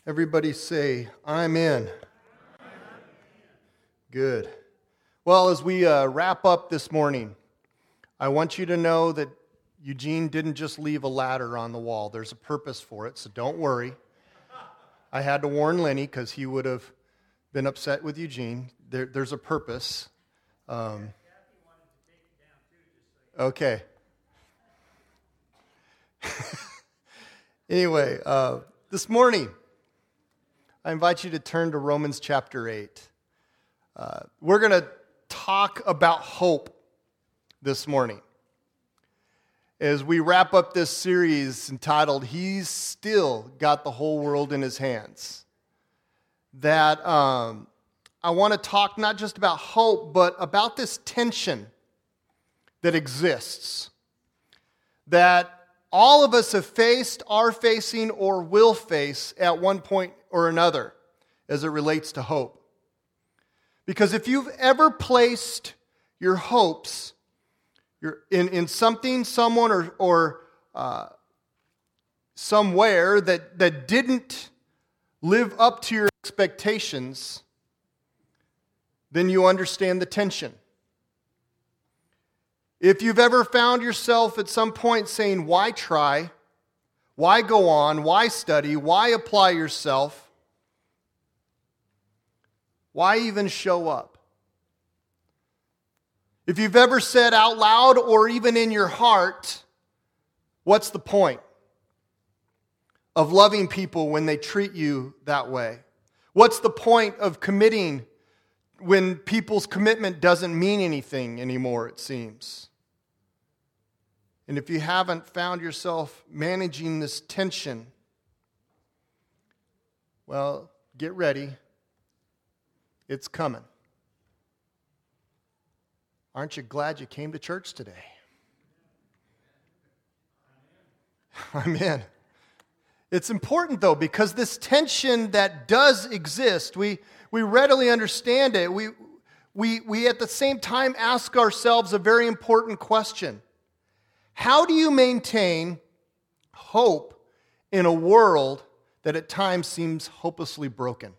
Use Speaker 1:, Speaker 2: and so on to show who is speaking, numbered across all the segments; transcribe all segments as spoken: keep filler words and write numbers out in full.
Speaker 1: Everybody say, I'm in. Good. Well, as we uh, wrap up this morning, I want you to know that Eugene didn't just leave a ladder on the wall. There's a purpose for it, so don't worry. I had to warn Lenny because he would have been upset with Eugene. There, there's a purpose. Um, okay. Anyway, uh, this morning, I invite you to turn to Romans chapter eight. Uh, we're going to talk about hope this morning as we wrap up this series entitled, He's Still Got the Whole World in His Hands. That um, I want to talk not just about hope, but about this tension that exists, that all of us have faced, are facing, or will face at one point or another as it relates to hope. Because if you've ever placed your hopes in, in something, someone, or, or uh, somewhere that, that didn't live up to your expectations, then you understand the tension. If you've ever found yourself at some point saying, why try? Why go on? Why study? Why apply yourself? Why even show up? If you've ever said out loud or even in your heart, what's the point of loving people when they treat you that way? What's the point of committing when people's commitment doesn't mean anything anymore, it seems? And if you haven't found yourself managing this tension, well, get ready. It's coming. Aren't you glad you came to church today? I'm in. It's important, though, because this tension that does exist, we, we readily understand it. We, we, we at the same time ask ourselves a very important question. How do you maintain hope in a world that at times seems hopelessly broken?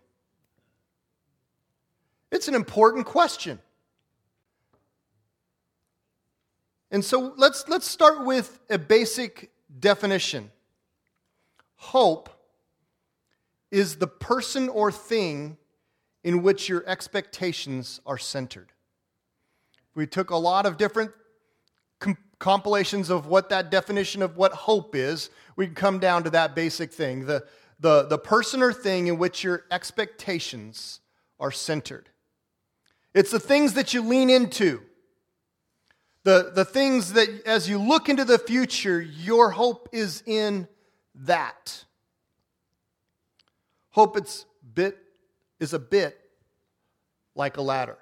Speaker 1: It's an important question. And so let's, let's start with a basic definition. Hope is the person or thing in which your expectations are centered. We took a lot of different com- compilations of what that definition of what hope is. We can come down to that basic thing. The, the, the person or thing in which your expectations are centered. It's the things that you lean into. The, the things that as you look into the future, your hope is in that. Hope it's bit is a bit like a ladder.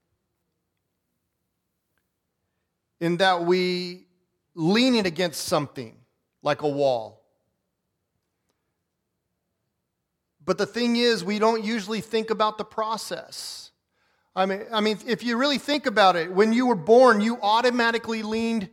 Speaker 1: In that we lean it against something like a wall. But the thing is, we don't usually think about the process. I mean, I mean, if you really think about it, when you were born, you automatically leaned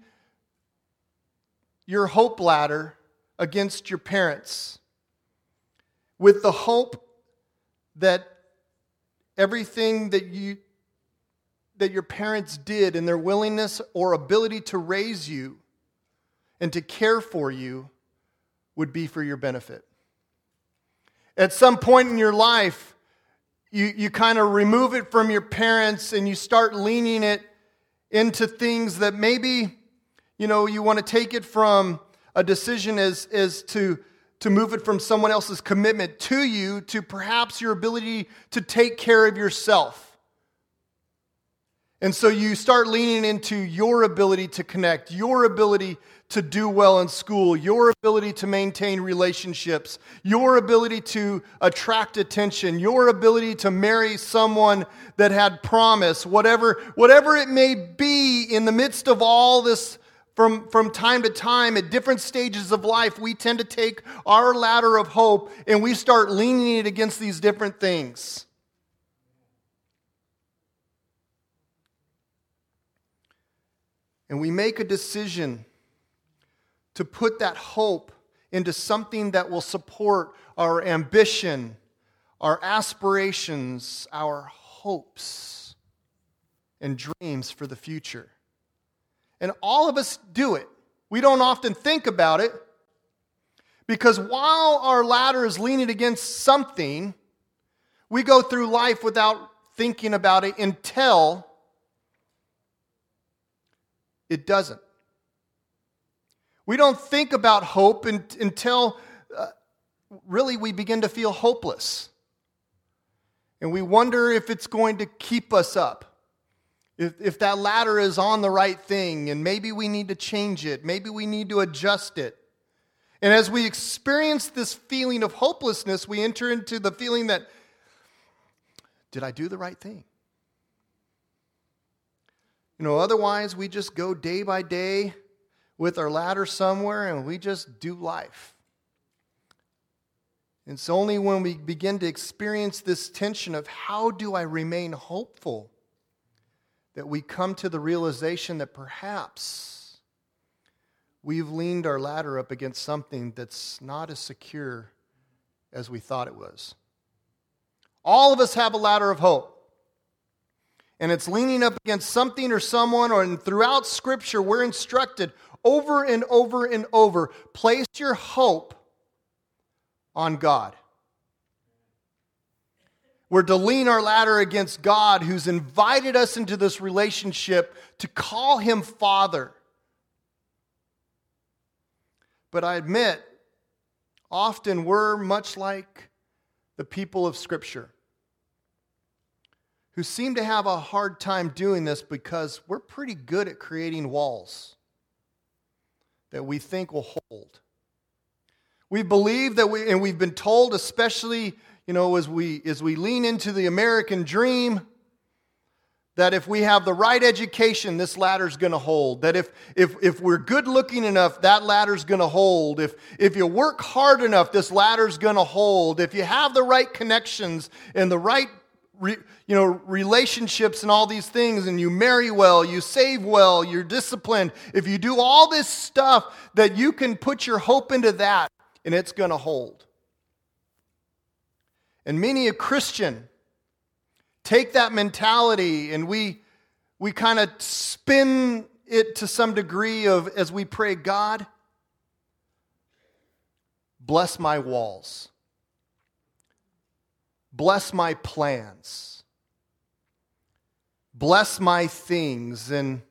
Speaker 1: your hope ladder against your parents with the hope that everything that you that your parents did and their willingness or ability to raise you and to care for you would be for your benefit. At some point in your life, You, you kind of remove it from your parents and you start leaning it into things that maybe, you know, you want to take it from a decision as, as to, to move it from someone else's commitment to you to perhaps your ability to take care of yourself. And so you start leaning into your ability to connect, your ability to do well in school, your ability to maintain relationships, your ability to attract attention, your ability to marry someone that had promise, whatever, whatever it may be in the midst of all this from, from time to time at different stages of life, we tend to take our ladder of hope and we start leaning it against these different things. And we make a decision to put that hope into something that will support our ambition, our aspirations, our hopes, and dreams for the future. And all of us do it. We don't often think about it because while our ladder is leaning against something, we go through life without thinking about it until it doesn't. We don't think about hope until uh, really we begin to feel hopeless. And we wonder if it's going to keep us up. If, if that ladder is on the right thing, and maybe we need to change it. Maybe we need to adjust it. And as we experience this feeling of hopelessness, we enter into the feeling that, did I do the right thing? You know, otherwise we just go day by day with our ladder somewhere and we just do life. It's only when we begin to experience this tension of how do I remain hopeful that we come to the realization that perhaps we've leaned our ladder up against something that's not as secure as we thought it was. All of us have a ladder of hope. And it's leaning up against something or someone, or and throughout Scripture we're instructed over and over and over, place your hope on God. We're to lean our ladder against God, who's invited us into this relationship to call Him Father. But I admit, often we're much like the people of Scripture, who seem to have a hard time doing this because we're pretty good at creating walls that we think will hold. We believe that we, and we've been told, especially, you know, as we as we lean into the American dream, that if we have the right education, this ladder's going to hold. That if if if we're good looking enough, that ladder's going to hold. If if you work hard enough, this ladder's going to hold. If you have the right connections and the right re, you know relationships and all these things, and you marry well, you save well, you're disciplined. If you do all this stuff, that you can put your hope into that, and it's going to hold. And many a Christian take that mentality and we we kind of spin it to some degree of, as we pray, God, bless my walls. Bless my plans. Bless my things. And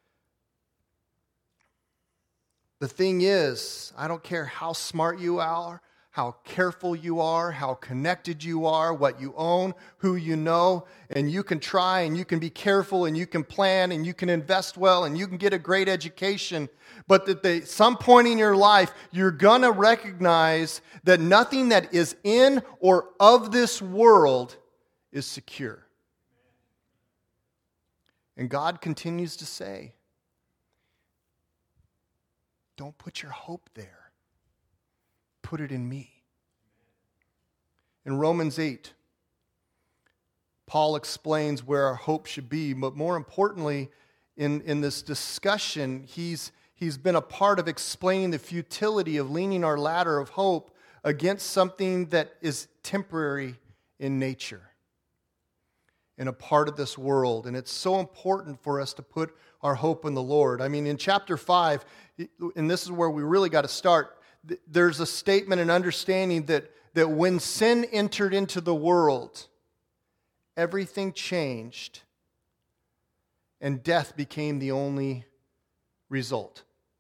Speaker 1: the thing is, I don't care how smart you are, how careful you are, how connected you are, what you own, who you know, and you can try and you can be careful and you can plan and you can invest well and you can get a great education, but that at some point in your life, you're going to recognize that nothing that is in or of this world is secure. And God continues to say, don't put your hope there. Put it in me. In Romans eight, Paul explains where our hope should be, but more importantly, in, in this discussion, he's, he's been a part of explaining the futility of leaning our ladder of hope against something that is temporary in nature and a part of this world. And it's so important for us to put our hope in the Lord. I mean, in chapter five, and this is where we really got to start, there's a statement and understanding that, that when sin entered into the world, everything changed and death became the only result.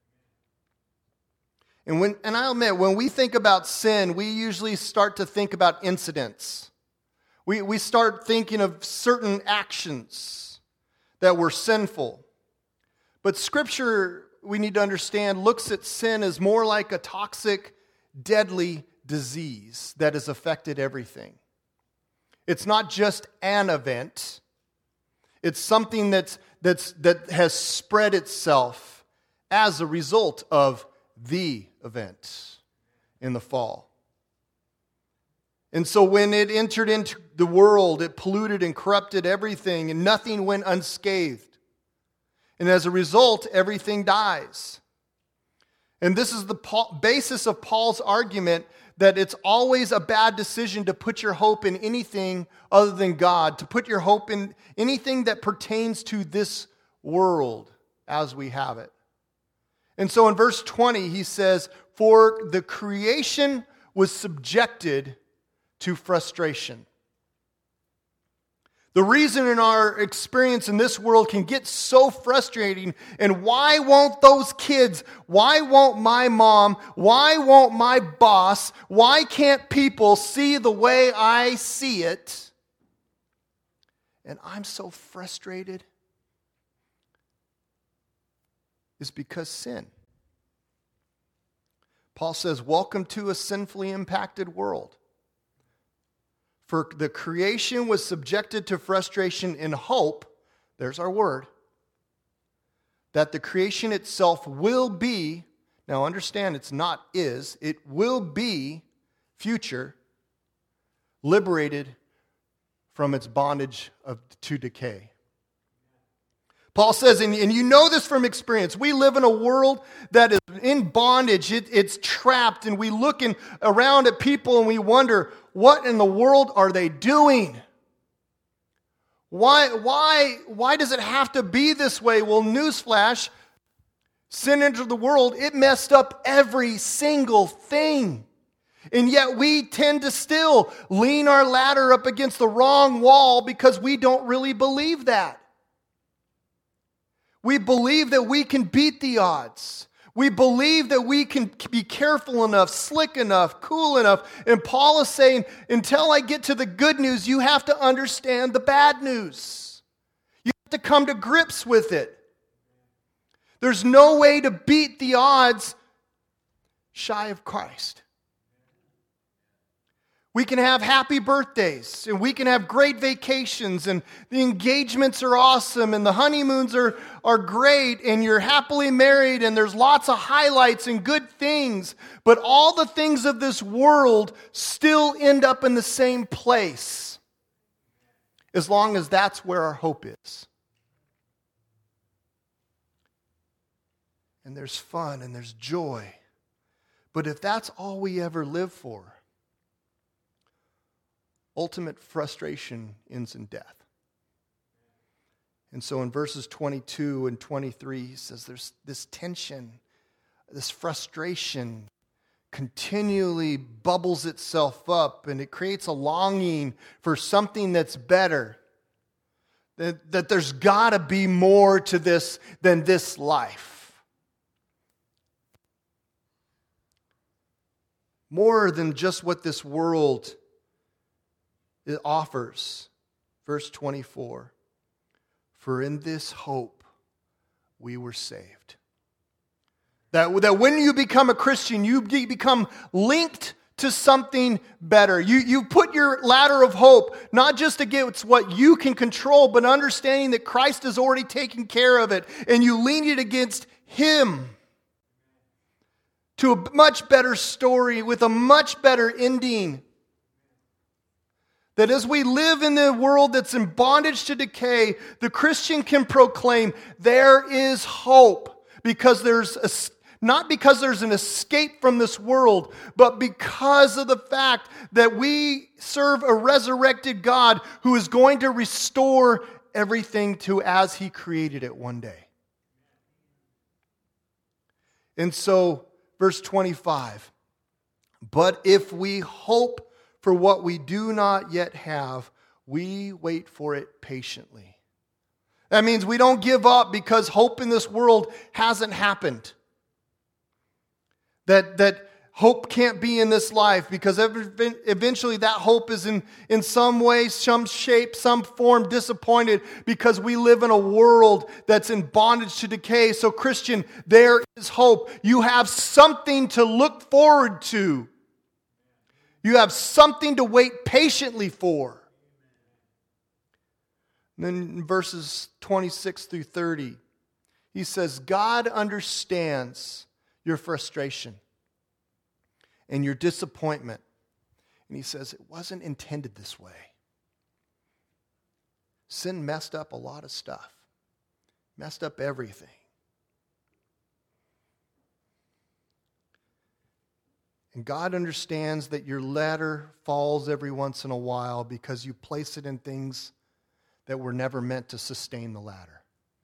Speaker 1: And when and I'll admit, when we think about sin, we usually start to think about incidents. We, we start thinking of certain actions that were sinful. But Scripture, we need to understand, looks at sin as more like a toxic, deadly disease that has affected everything. It's not just an event. It's something that's, that's, that has spread itself as a result of the event in the fall. And so when it entered into the world, it polluted and corrupted everything, and nothing went unscathed. And as a result, everything dies. And this is the Paul, basis of Paul's argument that it's always a bad decision to put your hope in anything other than God, to put your hope in anything that pertains to this world as we have it. And so in verse twenty, he says, "For the creation was subjected to frustration." The reason in our experience in this world can get so frustrating, and why won't those kids, why won't my mom, why won't my boss, why can't people see the way I see it? And I'm so frustrated, is because sin. Paul says, "Welcome to a sinfully impacted world. For the creation was subjected to frustration in hope," there's our word, "that the creation itself will be," now understand it's not is, it will be, future, "liberated from its bondage of, to decay." Paul says, and, and you know this from experience, we live in a world that is in bondage, it, it's trapped, and we look in, around at people and we wonder, what in the world are they doing? Why, why, why does it have to be this way? Well, newsflash, sin entered the world, it messed up every single thing. And yet we tend to still lean our ladder up against the wrong wall because we don't really believe that. We believe that we can beat the odds. We believe that we can be careful enough, slick enough, cool enough. And Paul is saying, until I get to the good news, you have to understand the bad news. You have to come to grips with it. There's no way to beat the odds shy of Christ. We can have happy birthdays, and we can have great vacations, and the engagements are awesome, and the honeymoons are, are great, and you're happily married, and there's lots of highlights and good things. But all the things of this world still end up in the same place, as long as that's where our hope is. And there's fun, and there's joy. But if that's all we ever live for, ultimate frustration ends in death. And so in verses twenty-two and twenty-three, he says there's this tension, this frustration continually bubbles itself up, and it creates a longing for something that's better. That, that there's got to be more to this than this life. More than just what this world it offers. Verse twenty-four, "For in this hope we were saved." That, that when you become a Christian, you become linked to something better. You, you put your ladder of hope, not just against what you can control, but understanding that Christ has already taken care of it, and you lean it against Him to a much better story with a much better ending. That as we live in the world that's in bondage to decay, the Christian can proclaim there is hope, because there's a, not because there's an escape from this world, but because of the fact that we serve a resurrected God who is going to restore everything to as He created it one day. And so, verse twenty-five, "But if we hope for what we do not yet have, we wait for it patiently." That means we don't give up because hope in this world hasn't happened. That, that hope can't be in this life, because eventually that hope is in, in some way, some shape, some form disappointed, because we live in a world that's in bondage to decay. So Christian, there is hope. You have something to look forward to. You have something to wait patiently for. And then in verses twenty-six through thirty, he says, God understands your frustration and your disappointment. And he says, it wasn't intended this way. Sin messed up a lot of stuff. Messed up everything. And God understands that your ladder falls every once in a while because you place it in things that were never meant to sustain the ladder.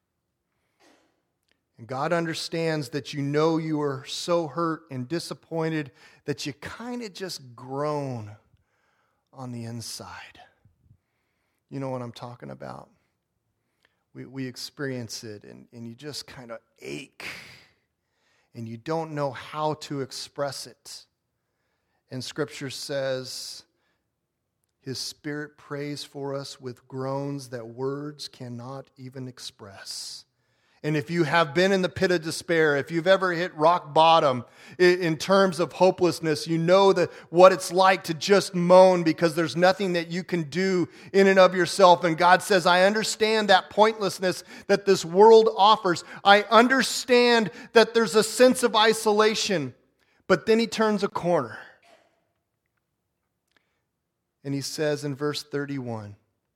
Speaker 1: And God understands that you know you are so hurt and disappointed that you kind of just groan on the inside. You know what I'm talking about? We, we experience it, and, and you just kind of ache, and you don't know how to express it. And Scripture says, His Spirit prays for us with groans that words cannot even express. And if you have been in the pit of despair, if you've ever hit rock bottom in terms of hopelessness, you know that what it's like to just moan because there's nothing that you can do in and of yourself. And God says, I understand that pointlessness that this world offers. I understand that there's a sense of isolation. But then He turns a corner. And He says in verse thirty-one,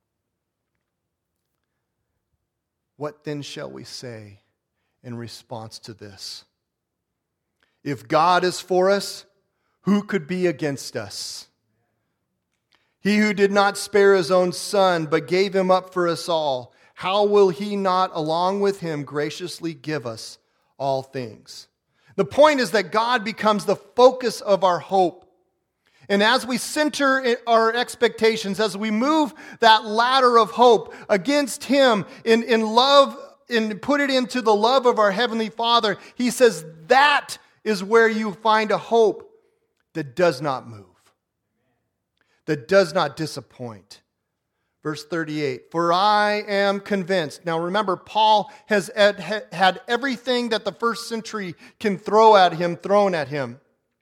Speaker 1: what then shall we say in response to this? If God is for us, who could be against us? He who did not spare His own Son, but gave Him up for us all, how will He not, along with Him, graciously give us all things? The point is that God becomes the focus of our hope. And as we center our expectations, as we move that ladder of hope against Him in, in love and put it into the love of our Heavenly Father, He says that is where you find a hope that does not move, that does not disappoint. Verse thirty-eight, for I am convinced. Now remember, Paul has had everything that the first century can throw at him, thrown at him.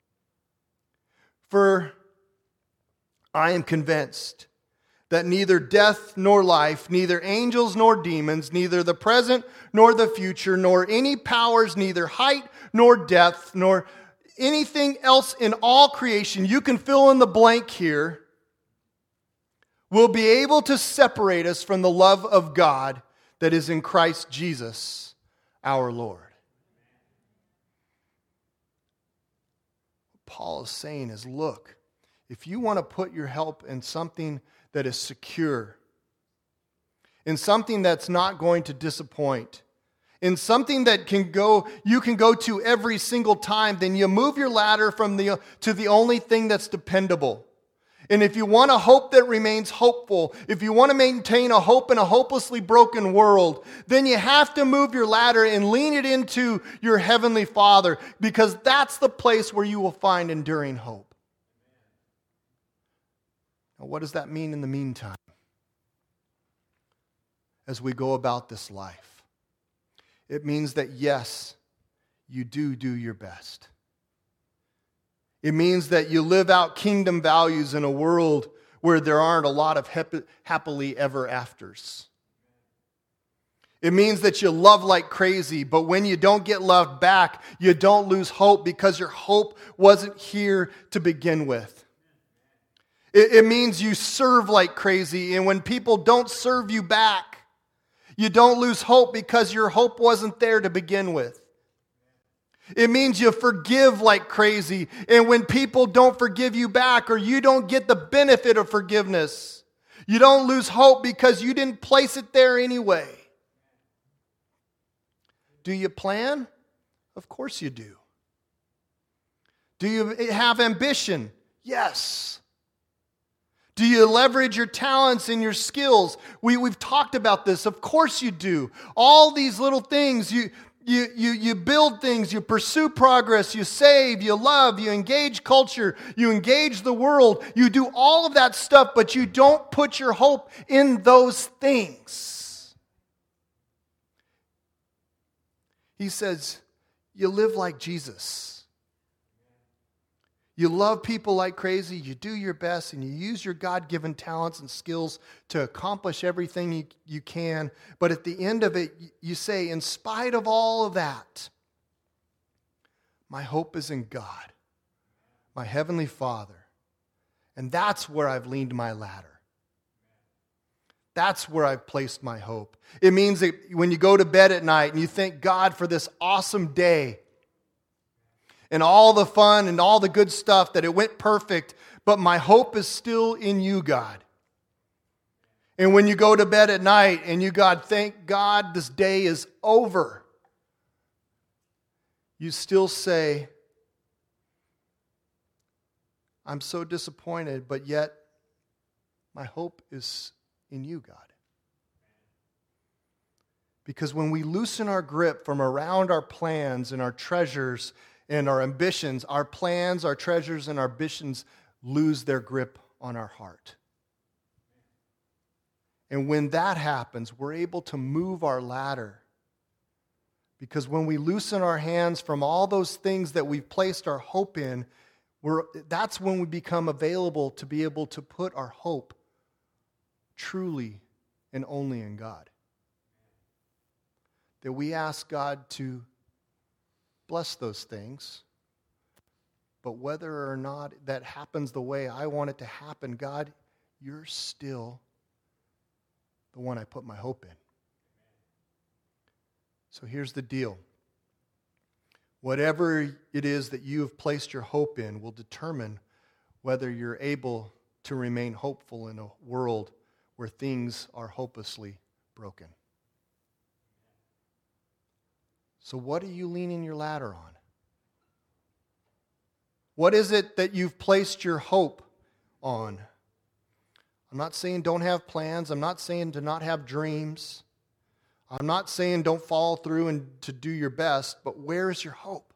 Speaker 1: For I am convinced that neither death nor life, neither angels nor demons, neither the present nor the future, nor any powers, neither height nor depth, nor anything else in all creation, you can fill in the blank here, will be able to separate us from the love of God that is in Christ Jesus, our Lord. What Paul is saying is, look, if you want to put your help in something that is secure, in something that's not going to disappoint, in something that can go, you can go to every single time, then you move your ladder from the to the only thing that's dependable. And if you want a hope that remains hopeful, if you want to maintain a hope in a hopelessly broken world, then you have to move your ladder and lean it into your Heavenly Father, because that's the place where you will find enduring hope. Now, what does that mean in the meantime as we go about this life? It means that, yes, you do do your best. It means that you live out kingdom values in a world where there aren't a lot of happy, happily ever afters. It means that you love like crazy, but when you don't get loved back, you don't lose hope because your hope wasn't here to begin with. It, it means you serve like crazy, and when people don't serve you back, you don't lose hope because your hope wasn't there to begin with. It means you forgive like crazy, and when people don't forgive you back or you don't get the benefit of forgiveness, you don't lose hope because you didn't place it there anyway. Do you plan? Of course you do. Do you have ambition? Yes. Do you leverage your talents and your skills? We, we've talked about this. Of course you do. All these little things, you, you, you, you build things, you pursue progress, you save, you love, you engage culture, you engage the world. You do all of that stuff, but you don't put your hope in those things. He says, you live like Jesus. You love people like crazy, you do your best, and you use your God-given talents and skills to accomplish everything you, you can. But at the end of it, you say, in spite of all of that, my hope is in God, my Heavenly Father. And that's where I've leaned my ladder. That's where I've placed my hope. It means that when you go to bed at night and you thank God for this awesome day, and all the fun and all the good stuff, that it went perfect, but my hope is still in you, God. And when you go to bed at night and you, God, thank God this day is over, you still say, I'm so disappointed, but yet my hope is in you, God. Because when we loosen our grip from around our plans and our treasures and our ambitions, our plans, our treasures, and our ambitions lose their grip on our heart. And when that happens, we're able to move our ladder. Because when we loosen our hands from all those things that we've placed our hope in, we're, that's when we become available to be able to put our hope truly and only in God. That we ask God to bless those things, but whether or not that happens the way I want it to happen, God, you're still the one I put my hope in. So here's the deal. Whatever it is that you have placed your hope in will determine whether you're able to remain hopeful in a world where things are hopelessly broken. So what are you leaning your ladder on? What is it that you've placed your hope on? I'm not saying don't have plans. I'm not saying to not have dreams. I'm not saying don't follow through and to do your best, but where is your hope?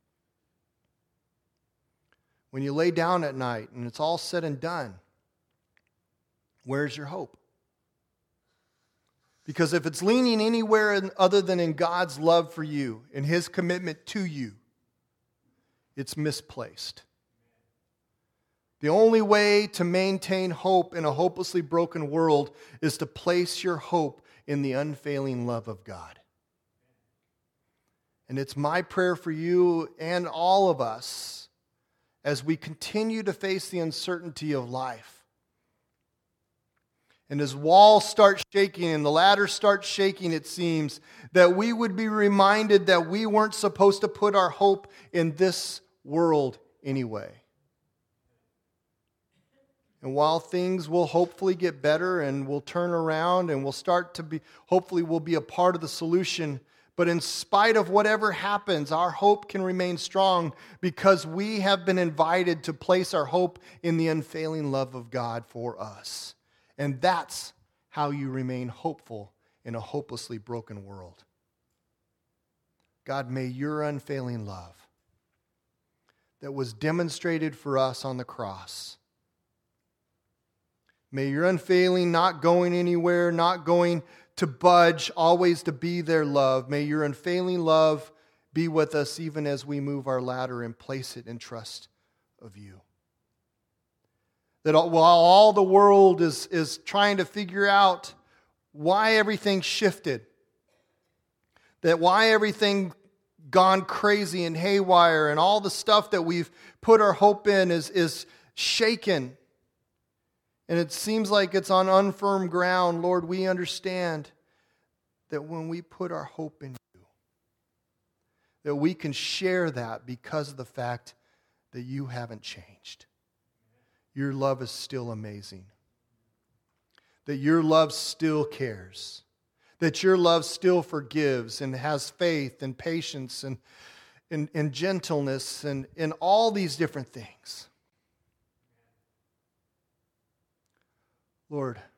Speaker 1: When you lay down at night and it's all said and done, where's your hope? Because if it's leaning anywhere in, other than in God's love for you and His commitment to you, it's misplaced. The only way to maintain hope in a hopelessly broken world is to place your hope in the unfailing love of God. And it's my prayer for you and all of us as we continue to face the uncertainty of life. And as walls start shaking and the ladder starts shaking, it seems, that we would be reminded that we weren't supposed to put our hope in this world anyway. And while things will hopefully get better and will turn around and we'll start to be, hopefully we'll be a part of the solution, but in spite of whatever happens, our hope can remain strong because we have been invited to place our hope in the unfailing love of God for us. And that's how you remain hopeful in a hopelessly broken world. God, may your unfailing love that was demonstrated for us on the cross, may your unfailing, not going anywhere, not going to budge, always to be there love, may your unfailing love be with us even as we move our ladder and place it in trust of you. That while all the world is, is trying to figure out why everything shifted, that why everything gone crazy and haywire and all the stuff that we've put our hope in is, is shaken, and it seems like it's on unfirm ground, Lord, we understand that when we put our hope in you, that we can share that because of the fact that you haven't changed. Your love is still amazing. That your love still cares. That your love still forgives and has faith and patience and, and, and gentleness and, and all these different things. Lord,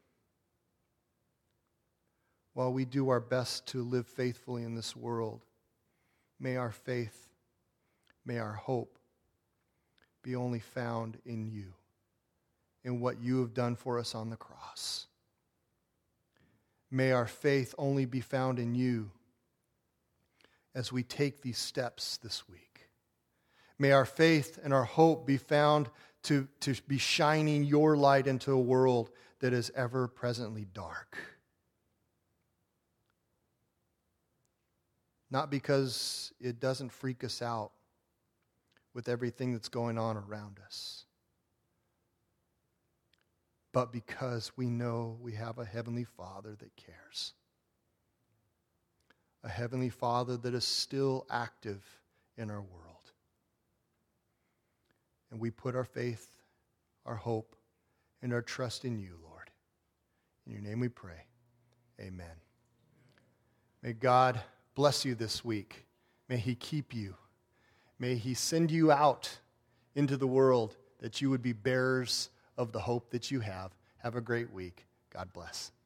Speaker 1: while we do our best to live faithfully in this world, may our faith, may our hope be only found in you, in what you have done for us on the cross. May our faith only be found in you as we take these steps this week. May our faith and our hope be found to, to be shining your light into a world that is ever presently dark. Not because it doesn't freak us out with everything that's going on around us, but because we know we have a Heavenly Father that cares. A Heavenly Father that is still active in our world. And we put our faith, our hope, and our trust in you, Lord. In your name we pray. Amen. May God bless you this week. May he keep you. May he send you out into the world that you would be bearers of the hope that you have. Have a great week. God bless.